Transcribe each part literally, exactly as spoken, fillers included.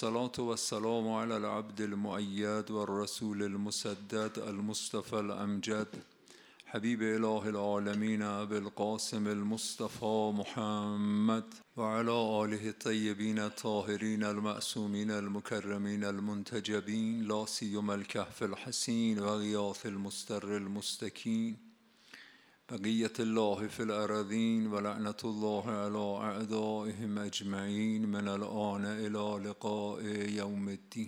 الصلاة والسلام على العبد المؤيد والرسول المسدد المصطفى الأمجد حبيب إله العالمين أبي القاسم المصطفى محمد وعلى آله الطيبين الطاهرين المعصومين المكرمين المنتجبين لا سيما الكهف الحسين وغياث المستر المستكين بقية الله في الأراضين ولعنة الله على أعدائهم أجمعين من الآن إلى لقاء يوم الدين.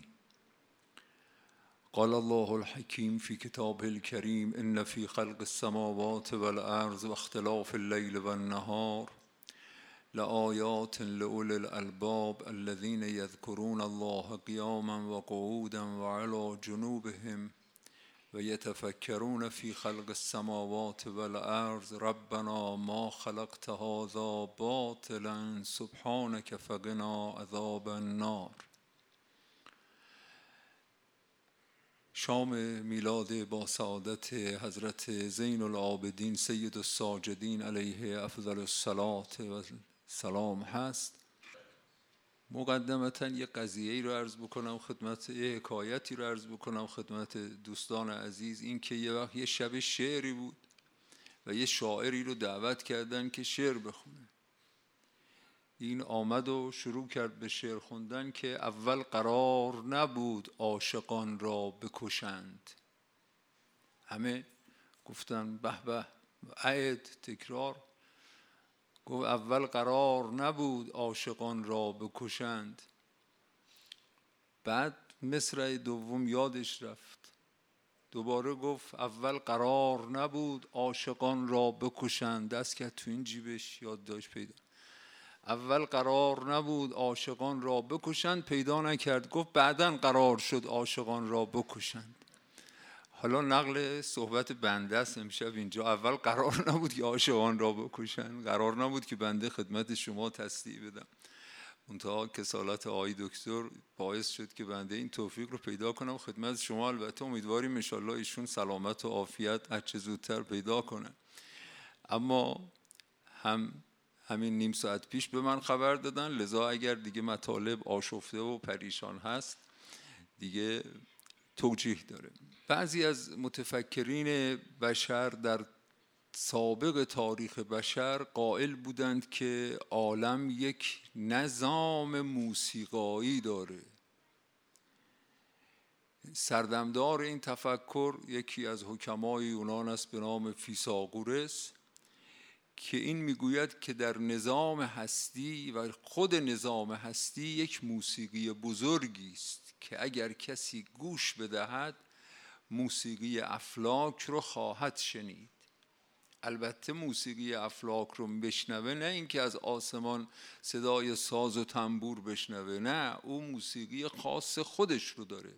قال الله الحكيم في كتابه الكريم إن في خلق السماوات والأرض واختلاف الليل والنهار لآيات لأولي الألباب الذين يذكرون الله قياما وقعودا وعلى جنوبهم ويتفكرون في خلق السماوات والأرض ربنا ما خلقت هذا باطلا سبحانك فقنا عذاب النار. شام میلاد با سعادت حضرت زین العابدین سید الساجدین علیه افضل الصلاة و سلام هست. مقدمتا یه قضیه‌ای رو عرض بکنم خدمت، یه حکایتی رو عرض بکنم خدمت دوستان عزیز. این که یه وقت یه شب شعری بود و یه شاعری رو دعوت کردن که شعر بخونه. این آمد و شروع کرد به شعر خوندن که اول قرار نبود عاشقان را بکشند. همه گفتن به به، عید تکرار. گفت اول قرار نبود عاشقان را بکشند. بعد مصرع دوم یادش رفت، دوباره گفت اول قرار نبود عاشقان را بکشند. دست کرد تو این جیبش یادداشت پیدا. اول قرار نبود عاشقان را بکشند، پیدا نکرد. گفت بعداً قرار شد عاشقان را بکشند. حالا نقل صحبت بنده است امشب اینجا. اول قرار نبود که عاشقان را بکشند، قرار نبود که بنده خدمت شما تصدیع بدم. منتها کسالت آقای دکتر باعث شد که بنده این توفیق رو پیدا کنم خدمت شما. البته امیدواریم ان شاء الله ایشون سلامت و عافیت هر چه زودتر پیدا کنن. اما هم همین نیم ساعت پیش به من خبر دادن، لذا اگر دیگه مطالب آشفته و پریشان هست دیگه توجیه داره. بعضی از متفکرین بشر در سابق تاریخ بشر قائل بودند که عالم یک نظام موسیقایی داره. سردمدار این تفکر یکی از حکمای یونان است به نام فیثاغورس که این میگوید که در نظام هستی و خود نظام هستی یک موسیقی بزرگی است که اگر کسی گوش بدهد موسیقی افلاک رو خواهد شنید. البته موسیقی افلاک رو بشنوه، نه اینکه از آسمان صدای ساز و تنبور بشنوه، نه، او موسیقی خاص خودش رو داره.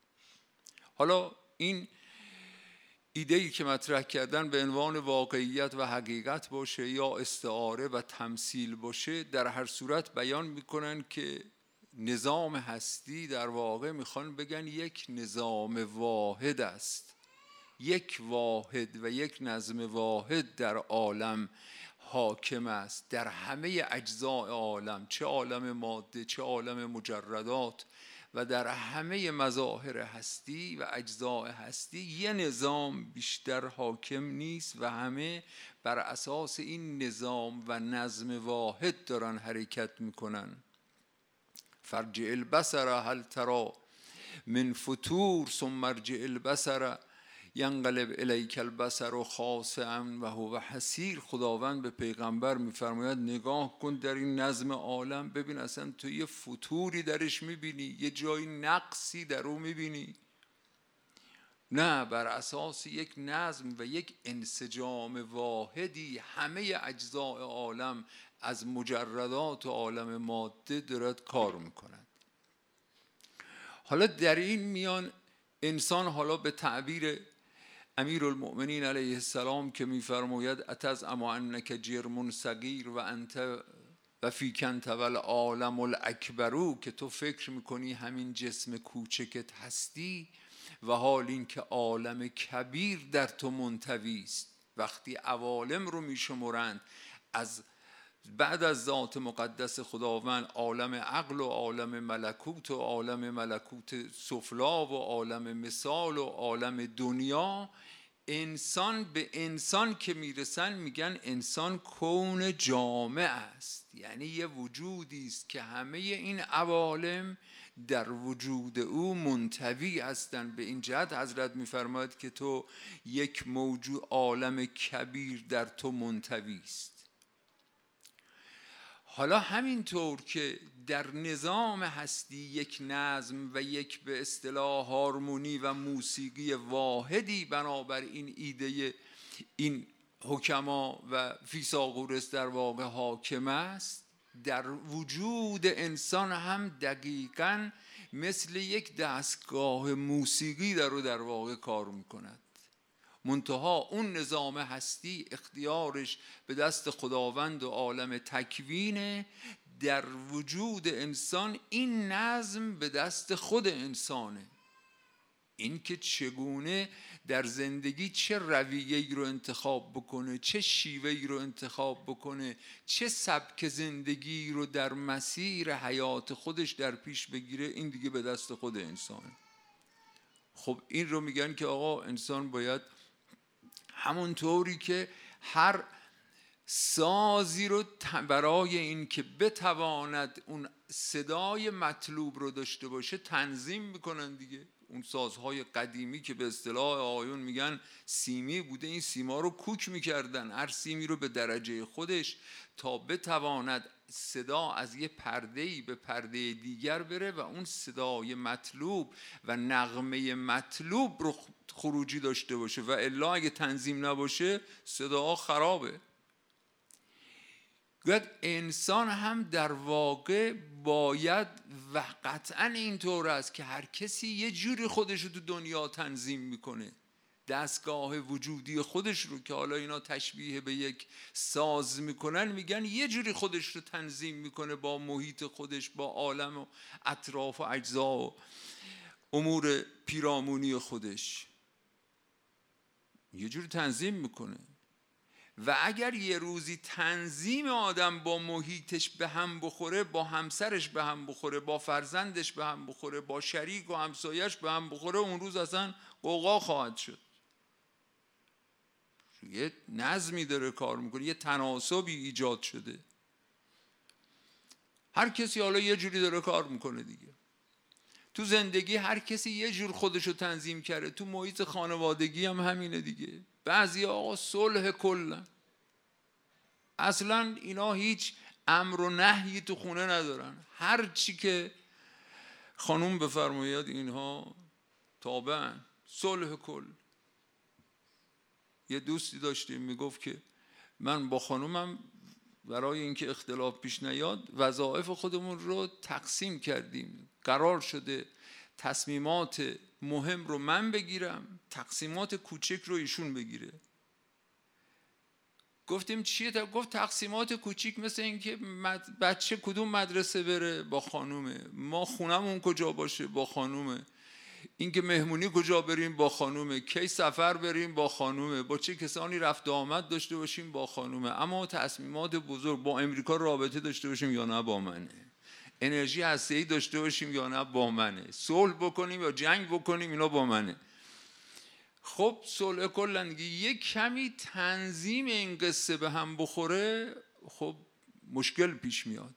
حالا این ایده‌ای که مطرح کردن به عنوان واقعیت و حقیقت باشه یا استعاره و تمثیل باشه، در هر صورت بیان میکنن که نظام هستی در واقع میخوان بگن یک نظام واحد است، یک واحد و یک نظم واحد در عالم حاکم است، در همه اجزاء عالم، چه عالم ماده چه عالم مجردات و در همه مظاهر هستی و اجزاء هستی یه نظام بیشتر حاکم نیست و همه بر اساس این نظام و نظم واحد دارن حرکت میکنن. فرجع البصر هل ترى من فتور ثم ارجع البصر ینقلب الیک البصر خاسئا و هو حسیر. خداوند به پیغمبر میفرماید نگاه کن در این نظم عالم، ببین اصلا تو یه فتوری درش میبینی، یه جای نقصی در او میبینی؟ نه، بر اساس یک نظم و یک انسجام واحدی همه اجزاء عالم از مجردات و عالم ماده دارد کار میکند. حالا در این میان انسان، حالا به تعبیر امیرالمؤمنین علیه السلام که میفرماید اتزعم انک جرم صغیر و انت و فیک انت والعالم الاکبر، که تو فکر میکنی همین جسم کوچکت هستی و حال این که عالم کبیر در تو منطوی است. وقتی عوالم رو میشمرند از بعد از ذات مقدس خداوند عالم عقل و عالم ملکوت و عالم ملکوت سفلا و عالم مثال و عالم دنیا، انسان به انسان که میرسن میگن انسان کون جامع است، یعنی یه وجودی است که همه این عوالم در وجود او منطوی هستند. به این جهت حضرت میفرماید که تو یک موجود عالم کبیر در تو منطوی است. حالا همینطور که در نظام هستی یک نظم و یک به اصطلاح هارمونی و موسیقی واحدی بنابر این ایده این حکما و فیثاغورس در واقع حاکم است، در وجود انسان هم دقیقاً مثل یک دستگاه موسیقی در رو در واقع کار میکند. منتها اون نظام هستی اختیارش به دست خداوند و عالم تکوینه، در وجود انسان این نظم به دست خود انسانه. این که چگونه در زندگی چه رویه‌ای رو انتخاب بکنه، چه شیوه‌ای رو انتخاب بکنه، چه سبک زندگی رو در مسیر حیات خودش در پیش بگیره، این دیگه به دست خود انسانه. خب این رو میگن که آقا انسان باید همونطوری که هر سازی رو برای این که بتواند اون صدای مطلوب رو داشته باشه تنظیم میکنن دیگه. اون سازهای قدیمی که به اصطلاح آیون میگن سیمی بوده، این سیما رو کوک میکردن، هر سیمی رو به درجه خودش، تا بتواند صدا از یه پرده‌ای به پرده دیگر بره و اون صدای مطلوب و نغمه مطلوب رو خروجی داشته باشه، و الا اگه تنظیم نباشه صدا خرابه. گوید انسان هم در واقع باید و قطعا اینطور است که هر کسی یه جوری خودش رو تو دنیا تنظیم میکنه، دستگاه وجودی خودش رو که حالا اینا تشبیه به یک ساز میکنن، میگن یه جوری خودش رو تنظیم میکنه با محیط خودش، با عالم و اطراف و اجزا و امور پیرامونی خودش یه جوری تنظیم میکنه. و اگر یه روزی تنظیم آدم با محیطش به هم بخوره، با همسرش به هم بخوره، با فرزندش به هم بخوره، با شریک و همسایش به هم بخوره، اون روز اصلا قوقا خواهد شد. یه نظمی داره کار میکنه، یه تناسبی ایجاد شده، هر کسی حالا یه جوری داره کار میکنه دیگه. تو زندگی هر کسی یه جور خودشو تنظیم کرده، تو محیط خانوادگی هم همینه دیگه. بعضی آقا صلح کلن، اصلا اینا هیچ امر و نهی تو خونه ندارن، هر چی که خانوم بفرماید اینها تابعن، صلح کل. یه دوستی داشتیم میگفت که من با خانومم برای اینکه اختلاف پیش نیاد وظایف خودمون رو تقسیم کردیم، قرار شده تصمیمات مهم رو من بگیرم، تقسیمات کوچک رو ایشون بگیره. گفتیم چیه؟ گفت تقسیمات کوچیک مثل این که بچه کدوم مدرسه بره با خانومه، ما خونمون کجا باشه با خانومه، این که مهمونی کجا بریم با خانومه، کی سفر بریم با خانومه، با چه کسانی رفت آمد داشته باشیم با خانومه. اما تصمیمات بزرگ، با امریکا رابطه داشته باشیم یا نه با منه، انرژی هسته‌ای داشته باشیم یا نه با منه، صلح بکنیم یا جنگ بکنیم اینا با منه. خب صلح کلن دیگه، یک کمی تنظیم این قصه به هم بخوره خب مشکل پیش میاد.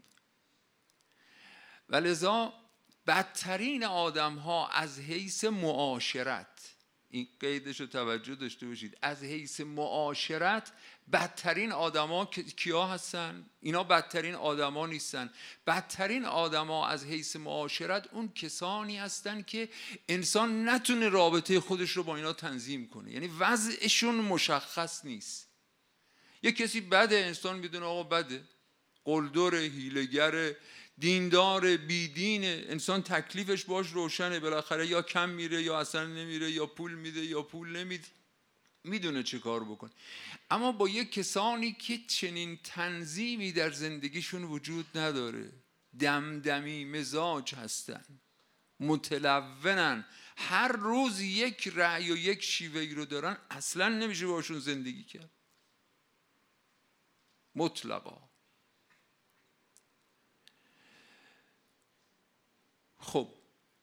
ولذا بدترین آدم ها از حیث معاشرت، این قیدش رو توجه داشته باشید، از حیث معاشرت بدترین آدم ها کیا هستن؟ اینا بدترین آدم ها نیستن. بدترین آدم ها از حیث معاشرت اون کسانی هستن که انسان نتونه رابطه خودش رو با اینا تنظیم کنه، یعنی وضعشون مشخص نیست. یک کسی بده، انسان میدونه آقا بده، قلدر، هیله‌گر، دیندار، بیدین، انسان تکلیفش باش روشنه، بالاخره یا کم میره یا اصلا نمیره، یا پول میده یا پول نمیده، میدونه چه کار بکن. اما با یک کسانی که چنین تنظیمی در زندگیشون وجود نداره، دمدمی مزاج هستن، متلونن، هر روز یک رأی و یک شیوهی رو دارن، اصلا نمیشه باشون زندگی کرد مطلقا. خب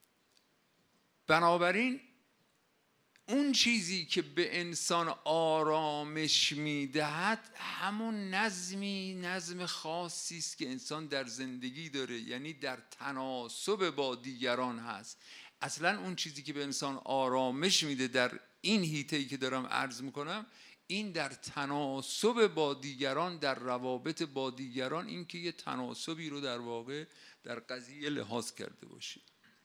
بنابراین اون چیزی که به انسان آرامش میدهد همون نظمی نظم خاصی است که انسان در زندگی داره، یعنی در تناسب با دیگران هست. اصلا اون چیزی که به انسان آرامش میده در این حیطه‌ای که دارم عرض میکنم، این در تناسب با دیگران، در روابط با دیگران، این که یه تناسبی رو در واقع در قضیه لحاظ کرده باشه.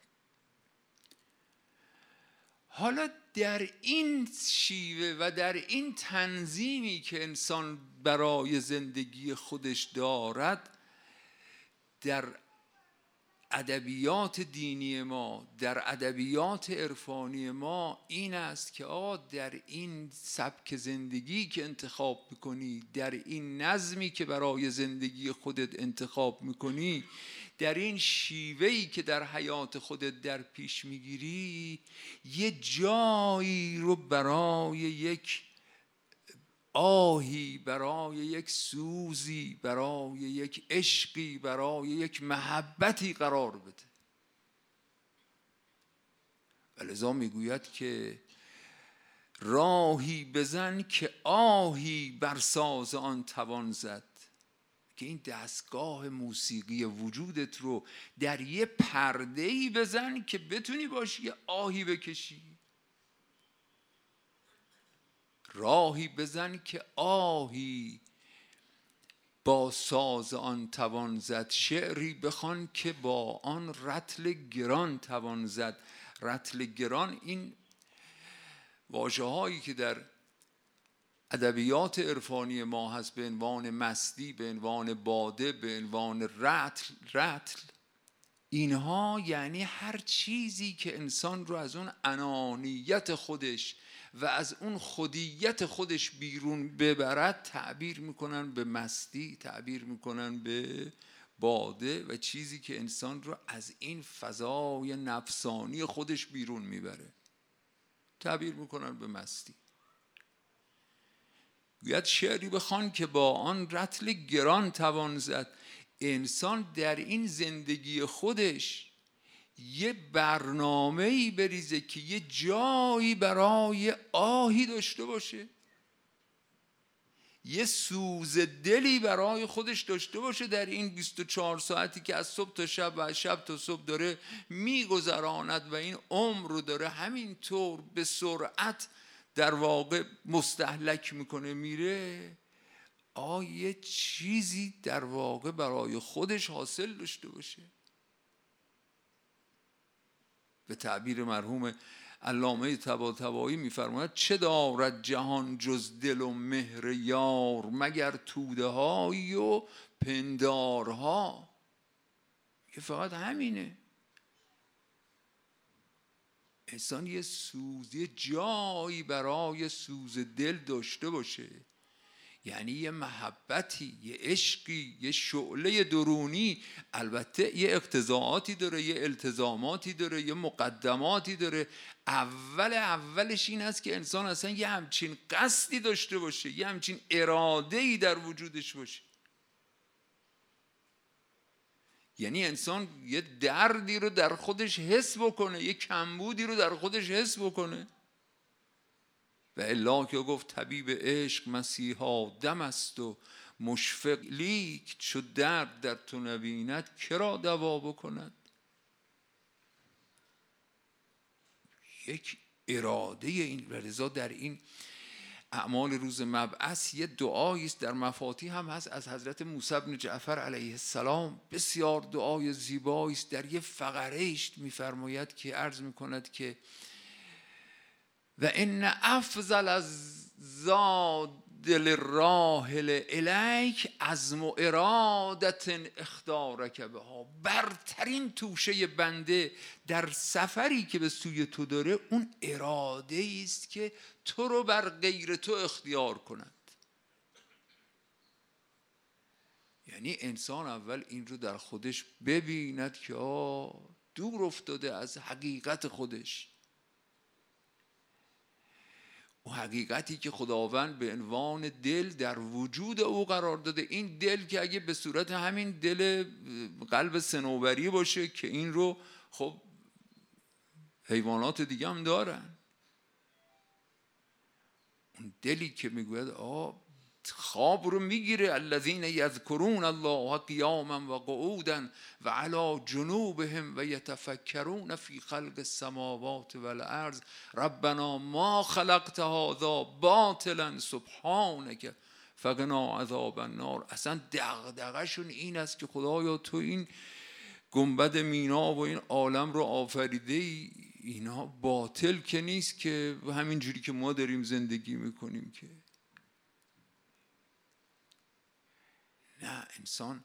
حالا در این شیوه و در این تنظیمی که انسان برای زندگی خودش دارد، در ادبیات دینی ما، در ادبیات عرفانی ما این است که آ در این سبک زندگی که انتخاب میکنی، در این نظمی که برای زندگی خودت انتخاب میکنی، در این شیوهی که در حیات خودت در پیش میگیری، یه جایی رو برای یک آهی، برای یک سوزی، برای یک عشقی، برای یک محبتی قرار بده. ولذا میگوید که راهی بزن که آهی بر ساز آن توان زد، که این دستگاه موسیقی وجودت رو در یه پرده‌ای بزن که بتونی باش یه آهی بکشی. راهی بزن که آهی با ساز آن توان زد، شعری بخوان که با آن رطل گران توان زد. رطل گران، این واژه هایی که در ادبیات عرفانی ما هست به عنوان مستی، به عنوان باده، به عنوان رطل رطل اینها یعنی هر چیزی که انسان رو از اون انانیت خودش و از اون خودیت خودش بیرون ببرد تعبیر میکنن به مستی، تعبیر میکنن به باده، و چیزی که انسان رو از این فضای نفسانی خودش بیرون میبره تعبیر میکنن به مستی. گوید شعری بخوان که با آن رطل گران توان زد. انسان در این زندگی خودش یه برنامه‌ای بریزه که یه جایی برای آهی داشته باشه، یه سوز دلی برای خودش داشته باشه در این بیست و چهار ساعتی که از صبح تا شب و از شب تا صبح داره میگذراند و این عمر رو داره همینطور به سرعت در واقع مستهلک میکنه میره. آه یه چیزی در واقع برای خودش حاصل داشته باشه. به تعبیر مرحوم علامه طباطبایی میفرماید چه دارد جهان جز دل و مهر یار، مگر توده هایی و پندارها. که فقط همینه. انسان یه سوز، یه جایی برای سوز دل داشته باشه، یعنی یه محبتی، یه عشقی، یه شعله درونی. البته یه اقتضاعاتی داره، یه التزاماتی داره، یه مقدماتی داره. اول اولش این است که انسان اصلا یه همچین قصدی داشته باشه، یه همچین اراده‌ای در وجودش باشه. یعنی انسان یه دردی رو در خودش حس بکنه، یه کمبودی رو در خودش حس بکنه. و الا که گفت طبیب عشق مسیحا دم است و مشفق، لیک چو درد در تو نبیند کرا دوا بکند. یک اراده این. رضا در این اعمال روز مبعث یه دعایی است، در مفاتیح هم هست، از حضرت موسی بن جعفر علیه السلام، بسیار دعای زیبایی است. در یه فقره‌اش میفرماید که عرض میکند که و ان افضل از زاد دل راحل الیک عزم و ارادت اختارک بها. برترین توشه بنده در سفری که به سوی تو داره اون اراده است که تو رو بر غیر تو اختیار کند. یعنی انسان اول این رو در خودش ببیند که آه دور افتاده از حقیقت خودش، و حقیقتی که خداوند به عنوان دل در وجود او قرار داده. این دل که اگه به صورت همین دل قلب صنوبری باشه که این رو خب حیوانات دیگه هم دارن. اون دلی که میگوید آه خواب رو میگیره، الذین یذکرون الله قیاما و قعودا و علی جنوبهم و یتفکرون فی خلق السماوات والارض ربنا ما خلقت هذا باطلا سبحانک فقنا عذاب النار. اصلا دغدغه‌شون این است که خدایا تو این گنبد مینا و این عالم رو آفریده ای، اینا باطل که نیست که همین جوری که ما داریم زندگی میکنیم که. نه، انسان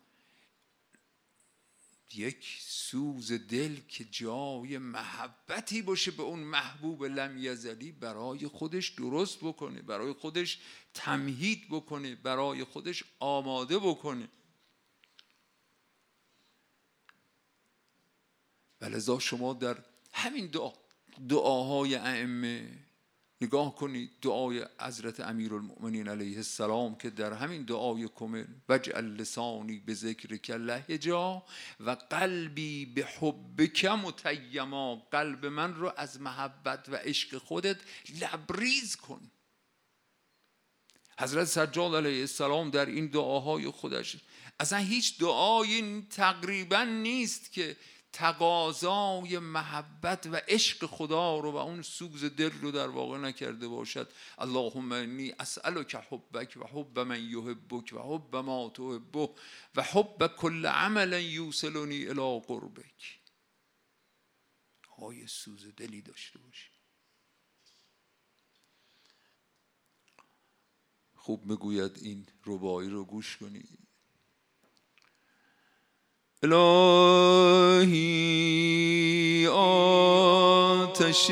یک سوز دل که جای محبتی باشه به اون محبوب لم یزلی برای خودش درست بکنه، برای خودش تمهید بکنه، برای خودش آماده بکنه. ولذا شما در همین دعا دعاهای ائمه نگاه کنید، دعای حضرت امیرالمؤمنین علیه السلام که در همین دعای کمل وجعل لسانی به ذکرک لهجا و قلبی به حبک متیما، قلب من رو از محبت و عشق خودت لبریز کن. حضرت سجاد علیه السلام در این دعاهای خودش اصلا هیچ دعایی تقریبا نیست که تقاضای محبت و عشق خدا رو و اون سوز دل رو در واقع نکرده باشد. اللهم انی اسألک حبک و حب من یحبک و حب ما تحبه و حب کل عمل یوصلنی الی قربک. های سوز دلی داشته باشی. خوب میگوید این رباعی رو گوش کنید. الهی آتش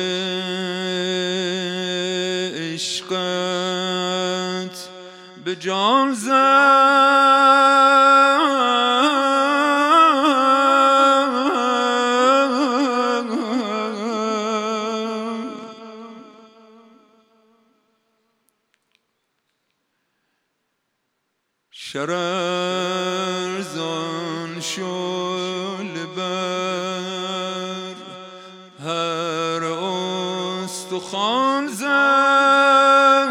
عشقت به جان شرر زان شل بر هر استخوان زد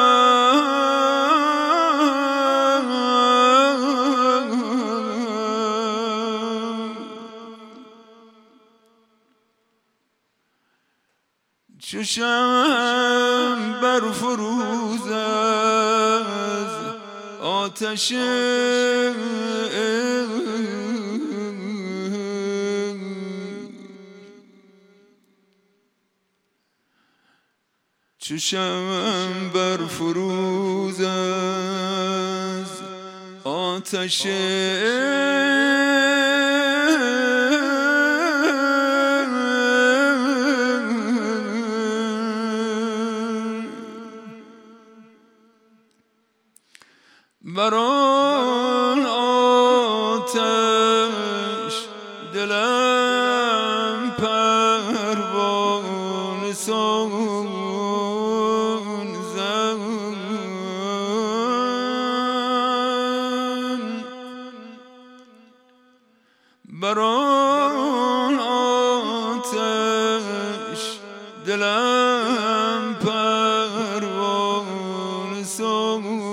چو شمع بر فروز از آتش چو شمع بر فروز از آتش بر آن آتش دلم پروانه سان زد بر آن آتش دلم پروانه سان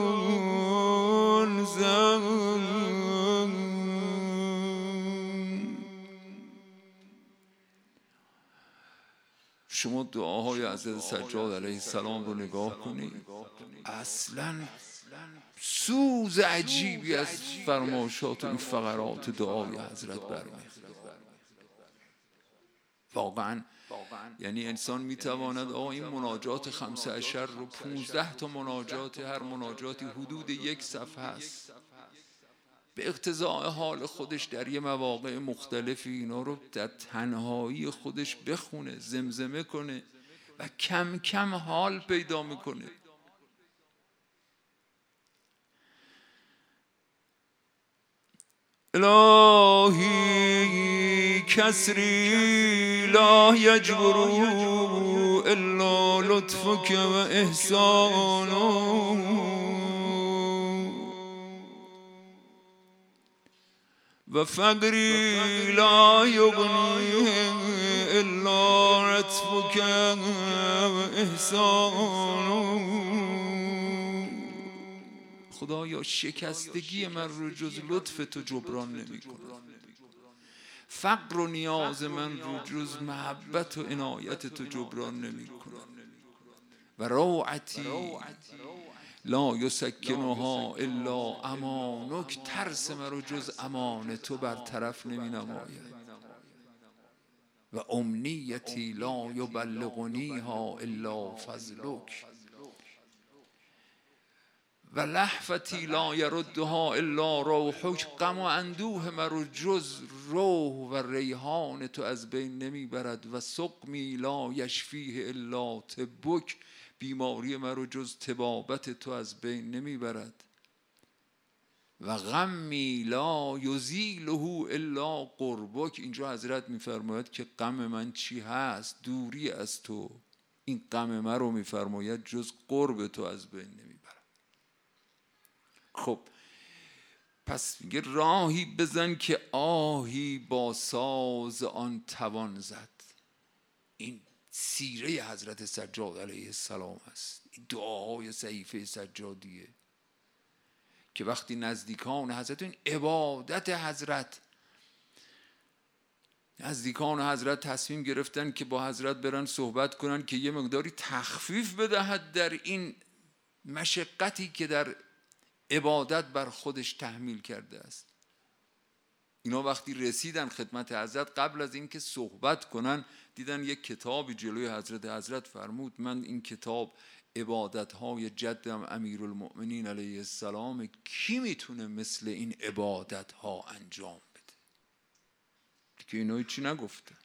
شما دعاهای حضرت سجاد علیه السلام رو نگاه کنید، اصلا سوز عجیبی از فرمایشات این فقرات دعای حضرت برمیخواد. واقعا یعنی انسان میتواند آقا این مناجات خمسه عشر رو پونزده تا مناجات، هر مناجاتی حدود یک صفحه است، به اقتضاء حال خودش در یه مواقع مختلفی اینا رو در تنهایی خودش بخونه، زمزمه کنه و کم کم حال پیدا میکنه. الهی کسری لا یجبر الا لطفک و احسانک و فقری لا یغنی الا عطفک احسان. خدایا شکستگی من رو جز لطف تو جبران نمی کنه، فقر و نیاز من رو جز محبت و عنایت تو جبران نمی کنه. و روعتی لا یسکنها الا امانک، ترس من رو جز امان تو برطرف نمی نماید. و امنیتی لا یبلغنیها الا فضلک، و لهفتی لا یردها الا روحک، غم و اندوه مرا جز روح و ریحان تو از بین نمی برد. و سقمی لا یشفیه الا طبک، بیماری مرا جز طبابت تو از بین نمی برد. و غمی لا یزیله الا قربک، اینجا حضرت میفرماید که غم من چی هست؟ دوری از تو. این غم من رو میفرماید جز قرب تو از بین نمی برد. خب پس میگه راهی بزن که آهی با ساز آن توان زد. این سیره حضرت سجاد علیه السلام است، این دعاهای صحیفه سجادیه که وقتی نزدیکان حضرت، این عبادت حضرت، نزدیکان حضرت تصمیم گرفتن که با حضرت برن صحبت کنن که یه مقداری تخفیف بدهد در این مشقتی که در عبادت بر خودش تحمیل کرده است. اینا وقتی رسیدن خدمت حضرت، قبل از اینکه صحبت کنن دیدن یک کتابی جلوی حضرت. حضرت فرمود من این کتاب عبادت‌های جدم امیرالمؤمنین علیه السلام، کی میتونه مثل این عبادت‌ها انجام بده؟ که اینا چی نگفته.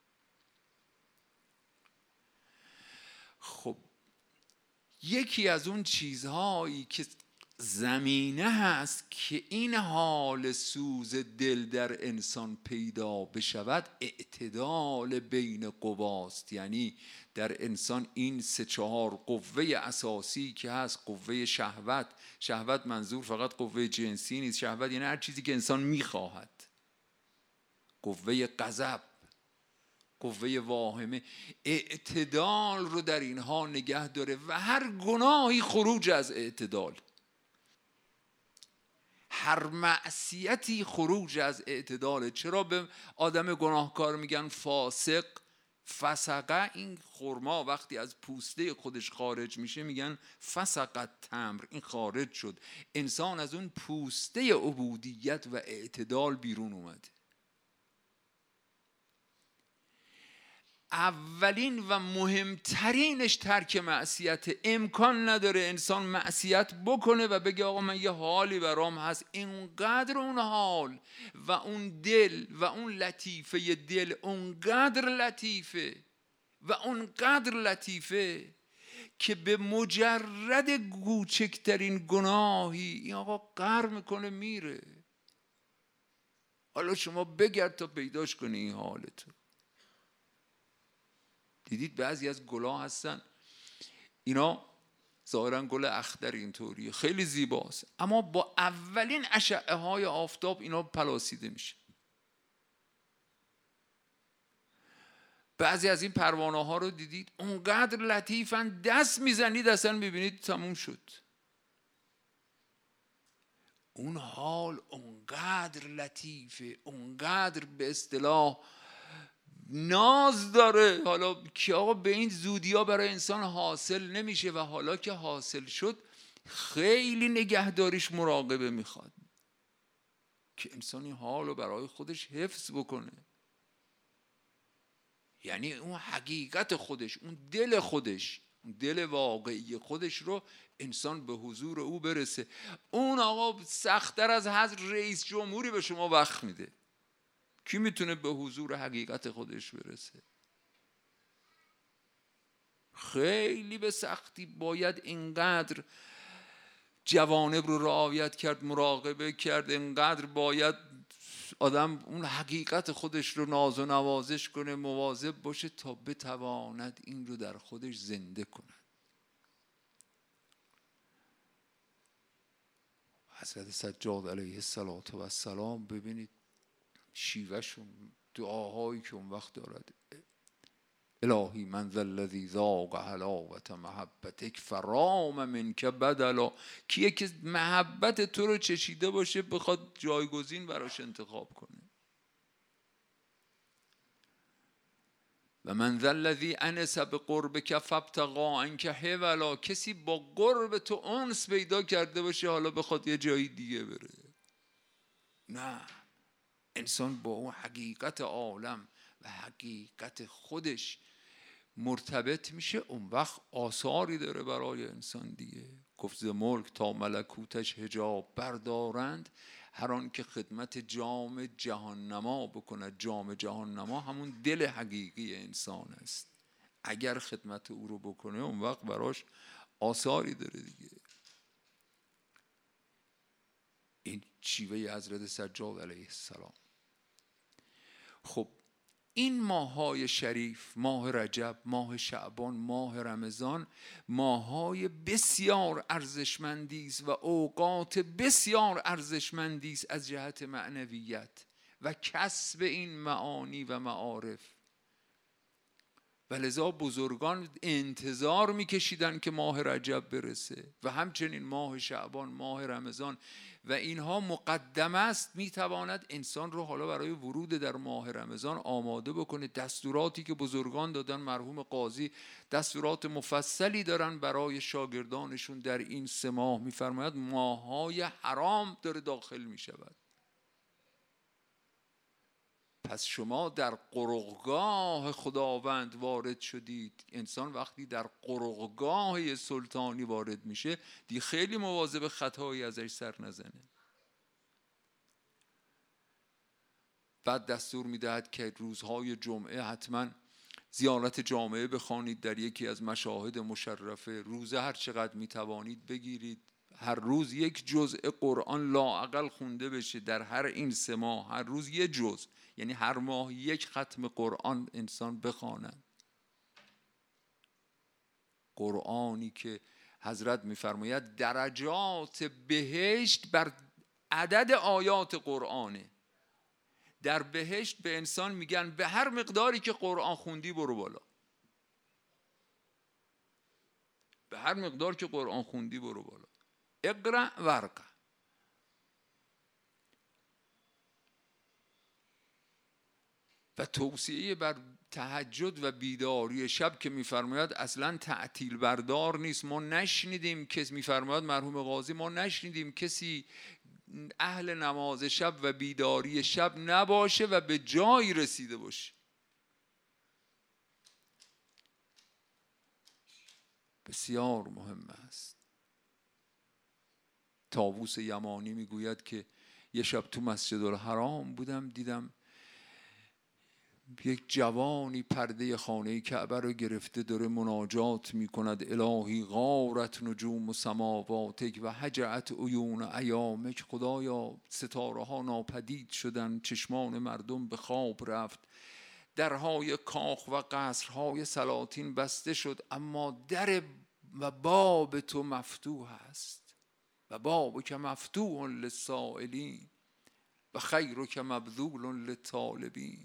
خب یکی از اون چیزهایی که زمینه هست که این حال سوز دل در انسان پیدا بشود، اعتدال بین قواست. یعنی در انسان این سه چهار قوه اساسی که هست، قوه شهوت، شهوت منظور فقط قوه جنسی نیست، شهوت یعنی هر چیزی که انسان میخواهد، قوه غضب، قوه واهمه، اعتدال رو در اینها نگه داره و هر گناهی خروج از اعتدال، هر معصیتی خروج از اعتداله. چرا به آدم گناهکار میگن فاسق؟ فسقه، این خرما وقتی از پوسته خودش خارج میشه میگن فسقت تمر، این خارج شد. انسان از اون پوسته عبودیت و اعتدال بیرون اومده. اولین و مهمترینش ترک معصیت. امکان نداره انسان معصیت بکنه و بگه آقا من یه حالی برام هست. اینقدر اون حال و اون دل و اون لطیفه دل اونقدر لطیفه و اونقدر لطیفه که به مجرد کوچکترین گناهی این آقا قهر میکنه میره. حالا شما بگرد تا پیداش کنی این حالتو. دیدید بعضی از گلا هستن، اینا ظاهرا گل اخضر اینطوریه، خیلی زیباست، اما با اولین اشعه های آفتاب اینا پلاسیده میشه. بعضی از این پروانه ها رو دیدید اونقدر لطیفن، دست میزنید اصلا میبینید تموم شد. اون حال اونقدر لطیفه، اونقدر به اصطلاح ناز داره. حالا که آقا به این زودی ها برای انسان حاصل نمیشه و حالا که حاصل شد خیلی نگهداریش مراقبه میخواد که انسان این حال رو برای خودش حفظ بکنه. یعنی اون حقیقت خودش، اون دل خودش، اون دل واقعی خودش رو انسان به حضور او برسه. اون آقا سخت‌تر از حضرت رئیس جمهوری به شما وقت میده. کی میتونه به حضور حقیقت خودش برسه؟ خیلی به سختی باید اینقدر جوانب رو رعایت کرد، مراقبه کرد، اینقدر باید آدم اون حقیقت خودش رو ناز و نوازش کنه، مواظب باشه تا بتواند این رو در خودش زنده کنه. حضرت سجاد علیه السلام ببینید شیوهشون، دعاهایی که اون وقت دارد. الهی من ذا الذی ذاق حلاوت محبتک فرام منک بدلا. کیه که محبت تو رو چشیده باشه بخواد جایگزین براش انتخاب کنه. و من ذا الذی انس بقربک فابتغى عنک حولا. کسی با قرب تو انس پیدا کرده باشه حالا بخواد یه جایی دیگه بره. نه، انسان با اون حقیقت عالم و حقیقت خودش مرتبط میشه، اون وقت آثاری داره برای انسان دیگه. گفت ز ملک تا ملکوتش حجاب بردارند، هر آن که خدمت جام جهان نما بکند. جام جهان نما همون دل حقیقی انسان است. اگر خدمت او رو بکنه اون وقت براش آثاری داره دیگه. این شیوه حضرت سجاد علیه السلام. خب این ماه‌های شریف، ماه رجب، ماه شعبان، ماه رمضان، ماه‌های بسیار ارزشمندی است و اوقات بسیار ارزشمندی است از جهت معنویت و کسب این معانی و معارف. و لذا بزرگان انتظار می‌کشیدن که ماه رجب برسه و همچنین ماه شعبان، ماه رمضان، و اینها مقدمه است. میتواند انسان رو حالا برای ورود در ماه رمضان آماده بکنه. دستوراتی که بزرگان دادن، مرحوم قاضی دستورات مفصلی دارن برای شاگردانشون در این سه ماه. میفرماید ماه‌های حرام داره داخل میشود. پس شما در قرعگاه خداوند وارد شدید. انسان وقتی در قرعگاه سلطانی وارد میشه دی خیلی مواظب خطایی ازش سر نزنه. بعد دستور میدهد که روزهای جمعه حتما زیارت جامعه بخوانید در یکی از مشاهد مشرفه. روزه هر چقدر میتوانید بگیرید. هر روز یک جزء قرآن لااقل خونده بشه در هر این سه ماه. هر روز یک جزء، یعنی هر ماه یک ختم قرآن انسان بخواند. قرآنی که حضرت میفرماید درجات بهشت بر عدد آیات قرآنه. در بهشت به انسان میگن به هر مقداری که قرآن خوندی برو بالا. به هر مقدار که قرآن خوندی برو بالا. اقرأ ورقه. و توصیه بر تهجد و بیداری شب که میفرماید اصلا تعطیل بردار نیست. ما نشنیدیم کسی، میفرماید مرحوم قاضی، ما نشنیدیم کسی اهل نماز شب و بیداری شب نباشه و به جایی رسیده باشه. بسیار مهم است. طاووس یمانی میگوید که یه شب تو مسجد الحرام بودم، دیدم یک جوانی پرده خانه کعبه رو گرفته داره مناجات میکند. الهی غارت نجوم و سماواتک و هجعت عیون ایامک. خدایا ستاره ها ناپدید شدن، چشمان مردم به خواب رفت، درهای کاخ و قصرهای سلاطین بسته شد، اما در و باب تو مفتوح است. و باب که مفتوح للسائلین و خیر که مبذول للطالبین.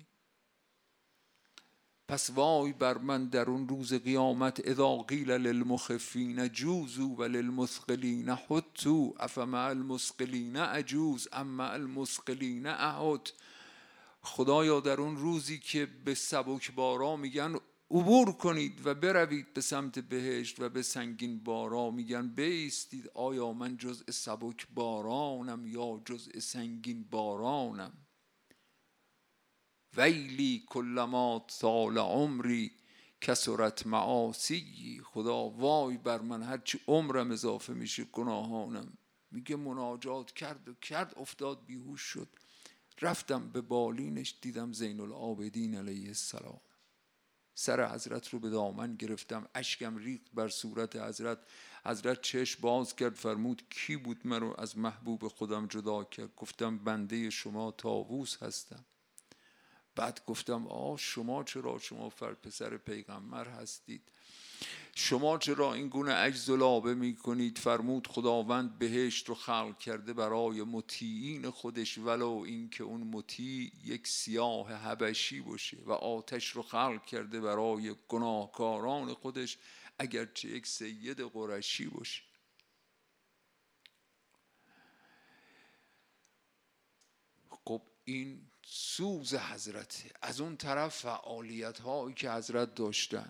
پس وای بر من در اون روز قیامت، اذا قیل للمخفین جوزوا و للمثقلین حطوا افمع المثقلین اجوز ام مع المثقلین احط. خدایا در اون روزی که به سبکبارا میگن عبور کنید و بروید به سمت بهشت و به سنگین بارا میگن بایستید، آیا من جزء سبک بارانم یا جزء سنگین بارانم؟ ویلی کلما طال عمری کثرت معاصی. خدا وای بر من هرچی عمرم اضافه میشه گناهانم. میگه مناجات کرد و کرد افتاد بیهوش شد. رفتم به بالینش دیدم زین العابدین علیه السلام. سر حضرت رو به دامن گرفتم، اشکم ریخت بر صورت حضرت. حضرت چشم باز کرد، فرمود کی بود من رو از محبوب خودم جدا کرد؟ گفتم بنده شما طاووس هستم. بعد گفتم آه شما چرا، شما فر پسر پیغمبر هستید، شما چرا این گونه عجز و لابه می کنید؟ فرمود خداوند بهشت رو خلق کرده برای مطیعین خودش، ولو این که اون مطیع یک سیاه حبشی باشه، و آتش رو خلق کرده برای گناهکاران خودش اگرچه یک سید قرشی باشه. خب این سوز حضرته. از اون طرف فعالیت هایی که حضرت داشتن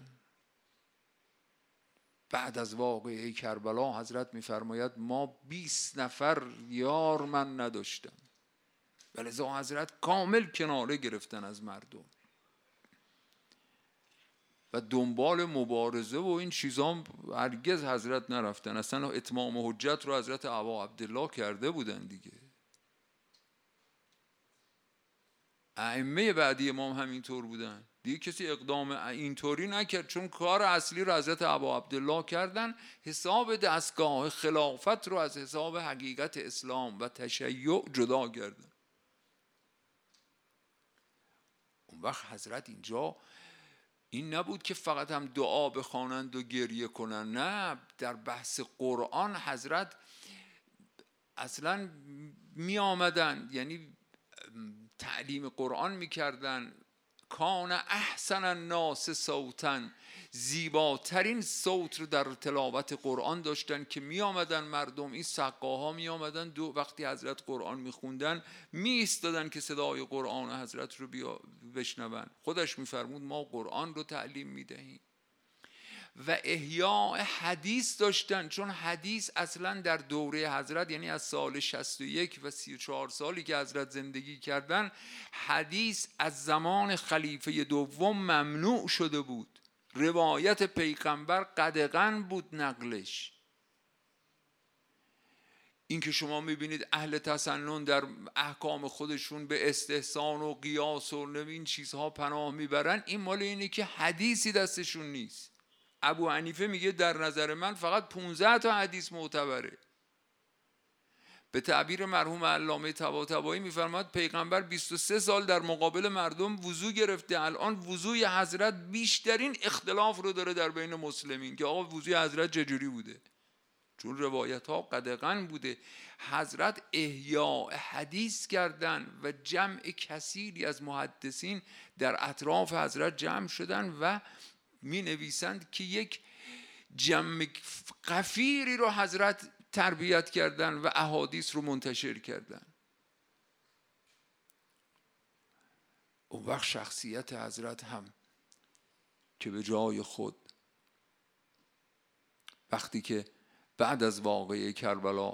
بعد از واقعه کربلا، حضرت میفرماید ما بیست نفر یار من نداشتم، ولذا حضرت کامل کناره گرفتن از مردم و دنبال مبارزه و این چیزام هرگز حضرت نرفتن. اصلا اتمام حجت رو حضرت ابا عبدالله کرده بودن دیگه. ائمه بعدی امام همینطور بودن دیگه، کسی اقدام اینطوری نکرد، چون کار اصلی رو حضرت ابا عبدالله کردن. حساب دستگاه خلافت رو از حساب حقیقت اسلام و تشیع جدا کردن. اون وقت حضرت اینجا این نبود که فقط هم دعا بخوانند و گریه کنند، نه، در بحث قرآن حضرت اصلا می آمدن، یعنی تعلیم قرآن میکردن. کان احسن الناس صوتا، زیباترین صوت رو در تلاوت قرآن داشتن که می آمدن مردم، این سقاها می آمدن دو وقتی حضرت قرآن می خوندن می ایستادن که صدای قرآن حضرت رو بیا بشنون. خودش می فرمود ما قرآن رو تعلیم می دهیم. و احیاء حدیث داشتن، چون حدیث اصلا در دوره حضرت، یعنی از سال شصت و یک و سی و چهار سالی که حضرت زندگی کردن، حدیث از زمان خلیفه دوم ممنوع شده بود. روایت پیغمبر قدغن بود نقلش. این که شما میبینید اهل تسنن در احکام خودشون به استحسان و قیاس و این چیزها پناه میبرن، این مال اینه که حدیثی دستشون نیست. ابو حنیفه میگه در نظر من فقط پانزده تا حدیث معتبره. به تعبیر مرحوم علامه طباطبایی میفرماد پیغمبر بیست و سه سال در مقابل مردم وضو گرفته، الان وضوی حضرت بیشترین اختلاف رو داره در بین مسلمین که آقا وضوی حضرت چجوری بوده، چون روایت ها قدغن بوده. حضرت احیاء حدیث کردن و جمع کثیری از محدثین در اطراف حضرت جمع شدن و می نویسند که یک جمع غفیری رو حضرت تربیت کردن و احادیث رو منتشر کردن. اون وقت شخصیت حضرت هم که به جای خود وقتی که بعد از واقعه کربلا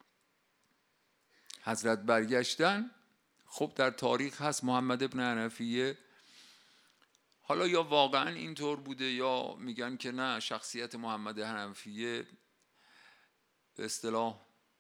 حضرت برگشتن، خب در تاریخ هست محمد ابن حنفیه، حالا یا واقعا اینطور بوده یا میگن که نه، شخصیت محمد حنفیه به اصطلاح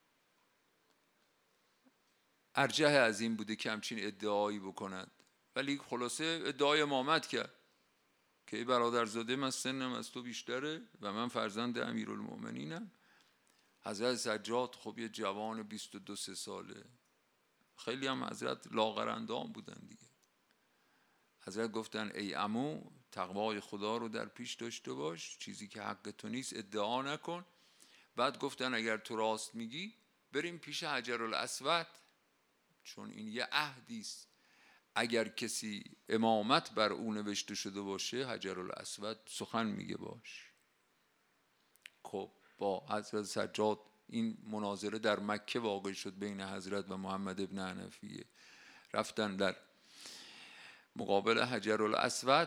ارجح از این بوده که همچین ادعایی بکند، ولی خلاصه ادعای امامت کرد که ای برادرزاده من سنم از تو بیشتره و من فرزند امیرالمومنینم. حضرت سجاد خب یه جوان بیست و دو سه ساله، خیلی هم حضرت لاغرندام بودن دیگه. حضرت گفتن ای عمو تقوای خدا رو در پیش داشته باش، چیزی که حق تو نیست ادعا نکن. بعد گفتن اگر تو راست میگی بریم پیش حجرالاسود، چون این یه عهدی است، اگر کسی امامت بر او نوشته شده باشه حجرالاسود سخن میگه باش. خب با حضرت سجاد این مناظره در مکه واقع شد بین حضرت و محمد ابن حنفیه. رفتن در مقابل حجرالاسود،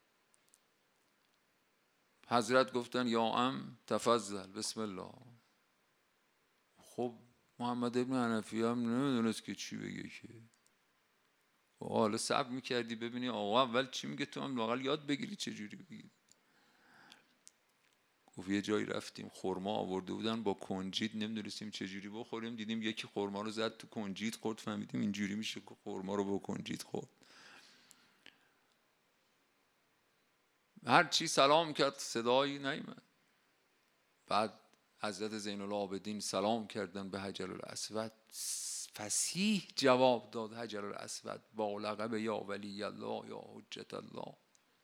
حضرت گفتن یا ام تفضل بسم الله. خب محمد ابن حنفیه هم نمیدونست که چی بگه که، حالا صبر میکردی ببینی آقا اول چی میگه تو هم لااقل یاد بگیری چجوری بگی. گفت یه جایی رفتیم خورما آورده بودن با کنجید، نمیدونستیم چجوری بخوریم، دیدیم یکی خورما رو زد تو کنجید خورد، فهمیدیم اینجوری میشه که خورما رو با کنجید خورد. هر چی سلام کرد صدایی نیامد. بعد حضرت زین العابدین سلام کردن به حجرالاسود، فصیح جواب داد حجر الاسود با لقب یا ولی الله یا حجت الله.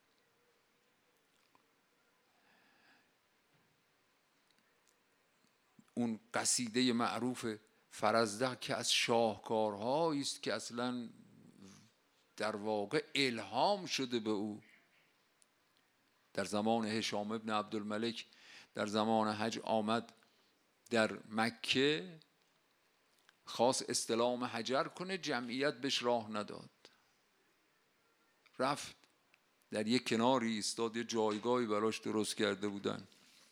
اون قصیده معروف فرزدق که از شاهکارهایی است که اصلا در واقع الهام شده به او. در زمان هشام ابن عبدالملک در زمان حج آمد در مکه، خواست استلام حجر کنه، جمعیت بهش راه نداد، رفت در یک کناری ایستاد، یه جایگاهی براش درست کرده بودن.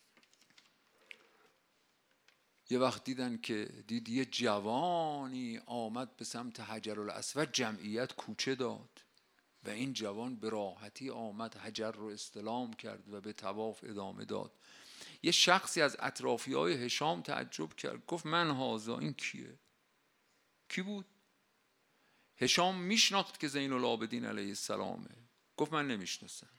یه وقت دیدن که دید یه جوانی آمد به سمت حجر الاسود، جمعیت کوچه داد و این جوان به راحتی آمد حجر رو استلام کرد و به طواف ادامه داد. یه شخصی از اطرافی های هشام تعجب کرد، گفت من هازا، این کیه؟ کی بود؟ هشام میشناخت که زین العابدین علیه السلامه، گفت من نمیشناسم.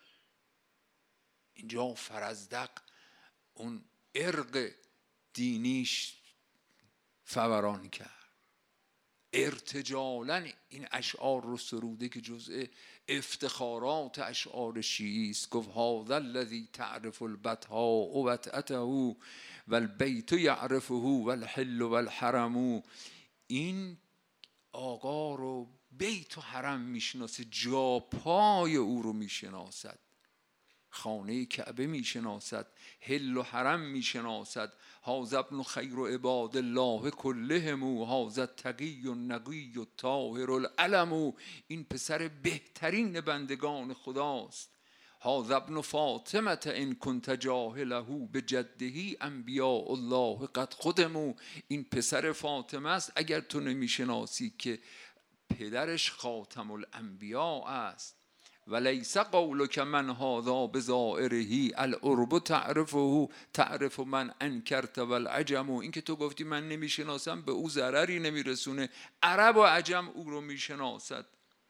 اینجا فرزدق اون ارق دینیش فوران کرد، ارتجالاً این اشعار رو سروده که جزء افتخارات اشعار شیعی است. گفت هذا الذی تعرف البطحاء وطأته والبیت یعرفه والحل والحرم. این آقا رو بیت و حرم میشناسه، جا پای او رو میشناسد، خانه کعبه میشناسد، حل و حرم میشناسد. هذا ابن خیر عباد الله کلهم، هذا التقی النقی الطاهر العلم. این پسر بهترین بندگان خداست. هذا ابن فاطمه ان کنت جاهله بجده انبیاء الله قد خدموا. این پسر فاطمه است اگر تو نمیشناسی که پدرش خاتم الانبیاء است. ولیس قولک من هذا بزائره العرب تعرفه تعرف من انکرت والعجم. این که تو گفتی من نمیشناسم به او ضرری نمیرسونه، عرب و عجم او رو میشناسد.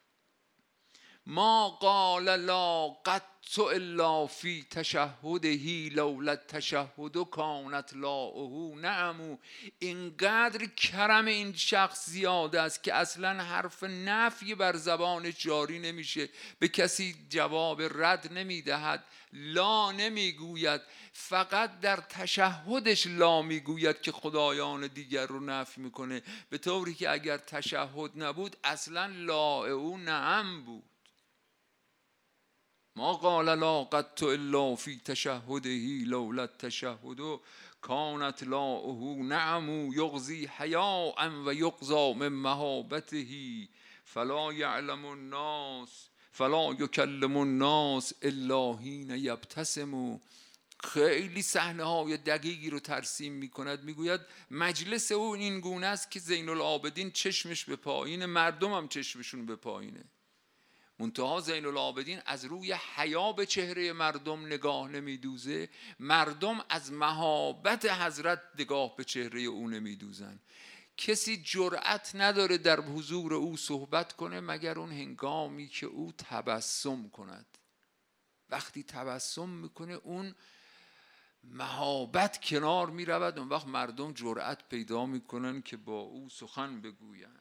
ما قال لا قط الا فی تشهده لولا التشهد کانت لاؤه نعم. اینقدر کرم این شخص زیاده است که اصلا حرف نفی بر زبان جاری نمیشه، به کسی جواب رد نمیدهد، لا نمیگوید، فقط در تشهدش لا میگوید که خدایان دیگر رو نفی میکنه، به طوری که اگر تشهد نبود اصلا لاؤه نعم بود. ما قال لا قط الا فی تشهده لولا التشهد کانت لاؤه نعم. یغزی حیاء و یغزا من مهابته فلا یعلم الناس فلا یکلم الناس الا حین یبتسم. خیلی صحنه های دقیقی رو ترسیم میکند، میگوید مجلس او این گونه است که زین العابدین چشمش به پایینه، مردم هم چشمشون به پایینه. منتها زین العابدین از روی حیا به چهره مردم نگاه نمیدوزه، مردم از مهابت حضرت نگاه به چهره او نمیدوزن. کسی جرأت نداره در حضور او صحبت کنه مگر اون هنگامی که او تبسم کند. وقتی تبسم میکنه اون مهابت کنار میرود، اون وقت مردم جرأت پیدا میکنن که با او سخن بگویند.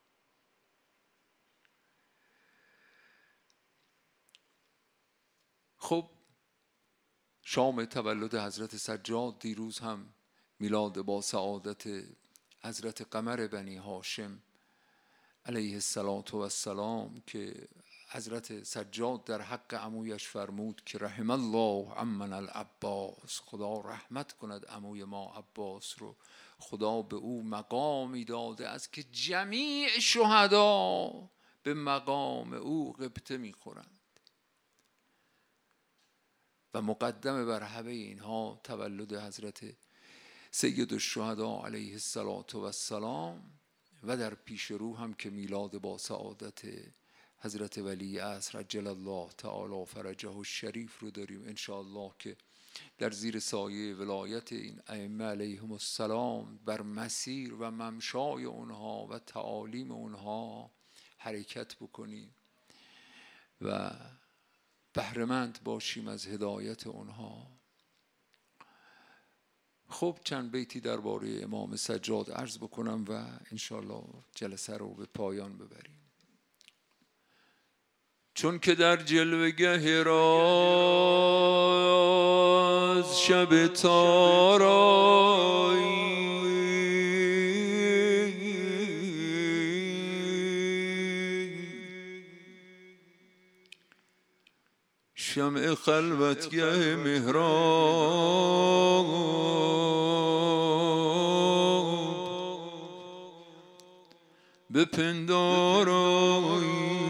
خب شام تولد حضرت سجاد دیروز هم میلاد با سعادت حضرت قمر بنی هاشم علیه السلام که حضرت سجاد در حق عمویش فرمود که رحم الله عمن العباس، خدا رحمت کند عموی ما عباس رو، خدا به او مقامی داده است که جمیع شهدا به مقام او غبطه میخورند و مقدم بر همه اینها تولد حضرت سید الشهدا علیه السلام و در پیش رو هم که میلاد با سعادت حضرت ولی عصر عجل الله تعالی فرجه الشریف رو داریم انشاءالله که در زیر سایه ولایت این ائمه علیهم السلام بر مسیر و ممشای اونها و تعالیم اونها حرکت بکنیم و بهره‌مند باشیم از هدایت اونها. خب چند بیتی درباره امام سجاد عرض بکنم و انشالله جلسه رو به پایان ببریم. چون که در جلوه‌گه راز شب تارایی شمع خلوتگه محراب به پندارایی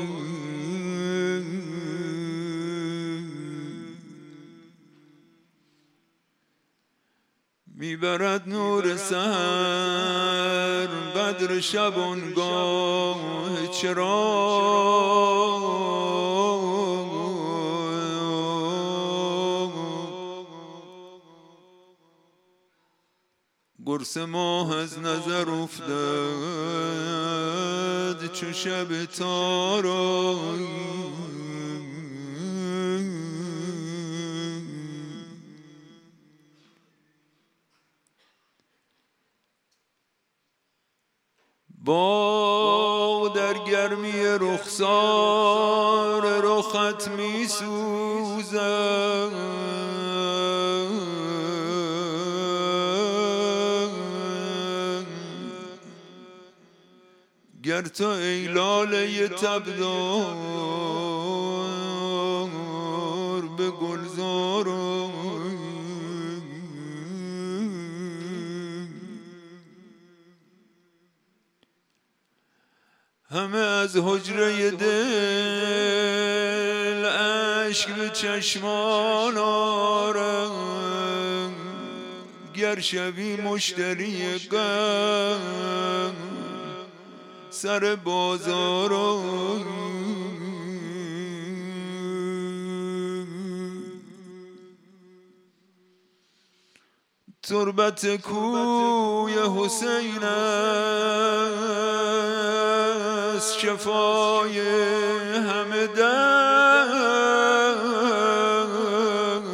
میبرد نور سحر قدر شبانگاه چراغ قرص ماه از نظر افتاد چو شب تارایی باغ در گرمی رخسار رخت می سوزد گر تو ای لاله تبدار به گلزار همه از حجره دل اشک به چشمان آرند گر شوی مشتری غم سر بازار تربت کوی حسین است شفای همه درد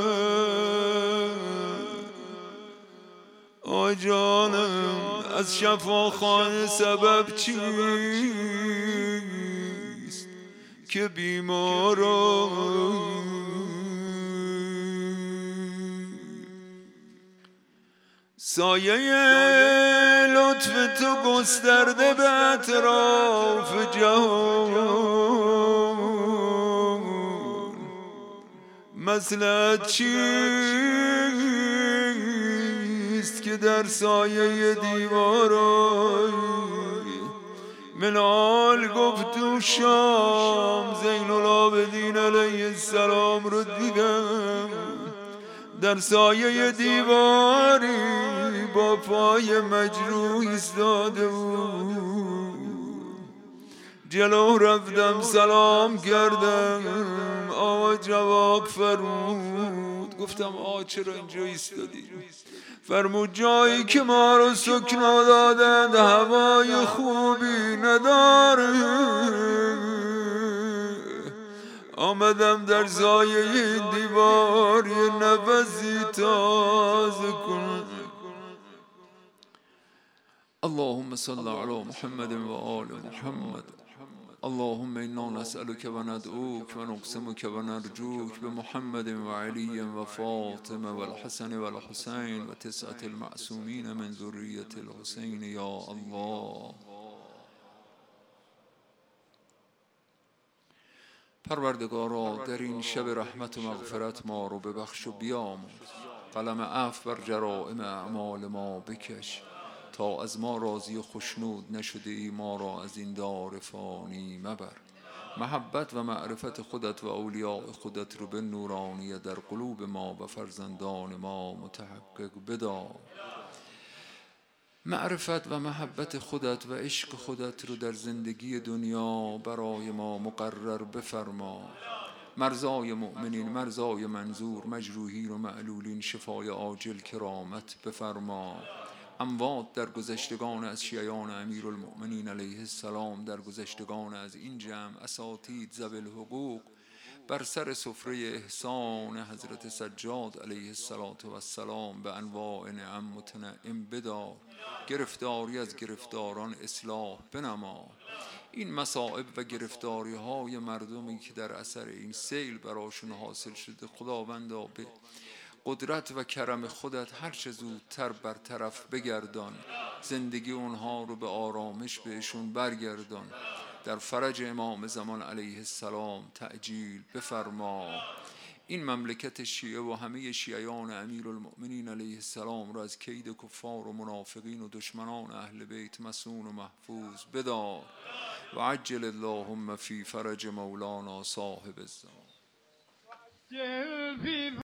آی جانم از شفاخانه سبب چیست که بیمارم سایه لطف تو گسترده به اطراف جهان مصلحت چیست که در سایه دیوارای منال گفت و شام زین العابدین علیه السلام رو دیدم در سایه دیواری با پای مجروح ایستاده بود جلو رفتم سلام کردم آقا جواب فرمود گفتم آقا چرا اینجا ایستادی فرمود جایی که ما رو سکنا دادند هوای خوبی نداره آمدم در سایه این دیوار یه نفسی تازه کنم اللهم صل علی محمد و آل محمد اللهم انا نسألك و ندعوك و نقسمك و نرجوك بمحمد و علی و فاطمه و الحسن و الحسین و تسعة المعصومین من ذریة الحسین یا الله. پروردگارا در این شب رحمت و مغفرت ما رو ببخش و بیامرز قلم عفو بر جرائم اعمال ما بکش تا از ما راضی و خشنود نشده ای ما را از این دار فانی مبر محبت و معرفت خودت و اولیاء خودت رو به نورانیه در قلوب ما و فرزندان ما متحقق بدار معرفت و محبت خودت و عشق خودت رو در زندگی دنیا برای ما مقرر بفرما مرزای مؤمنین مرزای منظور مجروحین و معلولین شفای عاجل کرامت بفرما اموات در گذشتگان از شیعان امیرالمؤمنین علیه السلام در گذشتگان از این جمع اساتید ذوی الحقوق بر سر سفره احسان حضرت سجاد علیه السلام به انواع نعم متنعم بدار. گرفتاری از گرفتاران اصلاح بنما. این مصائب و گرفتاری های مردمی که در اثر این سیل براشون حاصل شده، خداوندا به قدرت و کرم خودت هر چه زودتر برطرف بگردان. زندگی اونها رو به آرامش بهشون برگردان. در فرج امام زمان علیه السلام تعجیل بفرما. این مملکت شیعه و همه شیعیان امیرالمؤمنین علیه السلام را از کید کفار و منافقین و دشمنان اهل بیت مصون و محفوظ بدار. و عجل اللهم فی فرج مولانا صاحب الزمان.